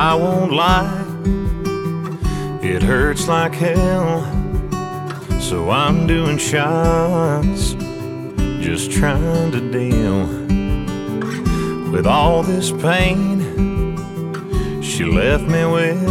I won't lie, it hurts like hell. So I'm doing shots, just trying to deal with all this pain she left me with.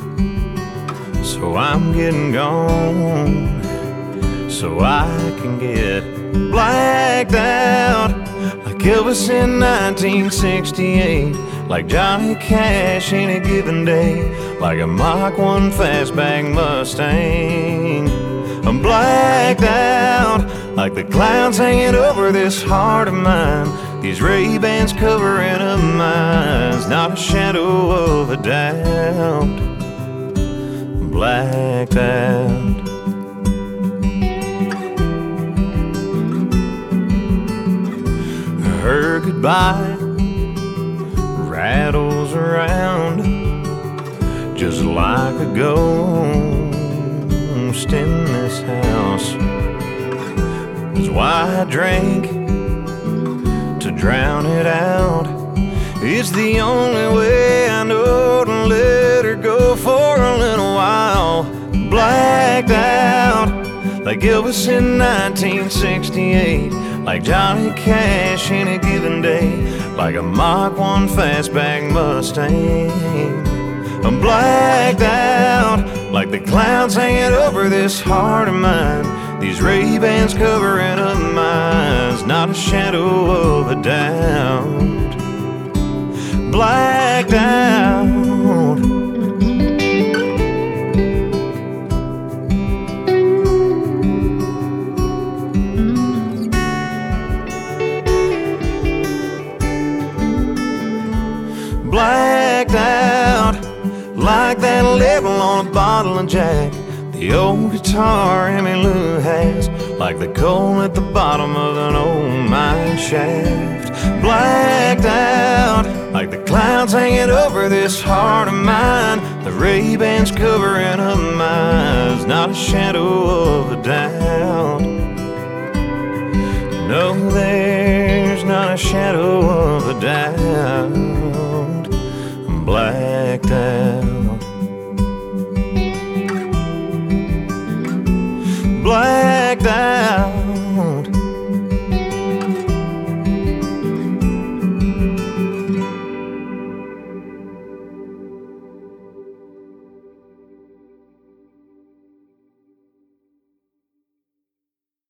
So I'm getting gone so I can get blacked out, like Elvis in 1968, like Johnny Cash any given day, like a Mach 1 fastback Mustang. I'm blacked out, like the clouds hanging over this heart of mine, these Ray-Bans covering up my eyes, not a shadow of a doubt. I'm blacked out. Her goodbye rattles around just like a ghost in this house. That's why I drank to drown it out. It's the only way I know to let her go for a little while. Blacked out, like Elvis in 1968, like Johnny Cash any given day, like a Mach 1 fastback Mustang. I'm blacked out, like the clouds hanging over this heart of mine, these Ray-Bans covering up my eyes, not a shadow of a doubt. Blacked out. Blacked out, like that label on a bottle of Jack, the old guitar Emmylou has, like the coal at the bottom of an old mine shaft. Blacked out, like the clouds hanging over this heart of mine, the Ray-Bans covering up my eyes, not a shadow of a doubt. No, there's not a shadow of a